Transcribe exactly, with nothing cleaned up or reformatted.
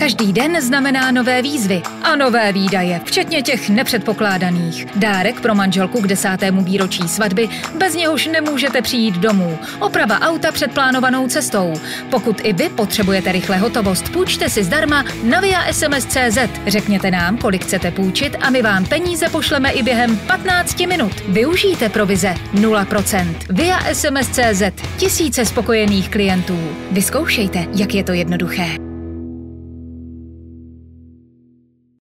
Každý den znamená nové výzvy a nové výdaje, včetně těch nepředpokládaných. Dárek pro manželku k desátému výročí svatby, bez něhož nemůžete přijít domů. Oprava auta před plánovanou cestou. Pokud i vy potřebujete rychle hotovost, půjčte si zdarma na via es em es tečka cé zet. Řekněte nám, kolik chcete půjčit a my vám peníze pošleme i během patnácti minut. Využijte provize nula procent. via es em es tečka cé zet. Tisíce spokojených klientů. Vyzkoušejte, jak je to jednoduché.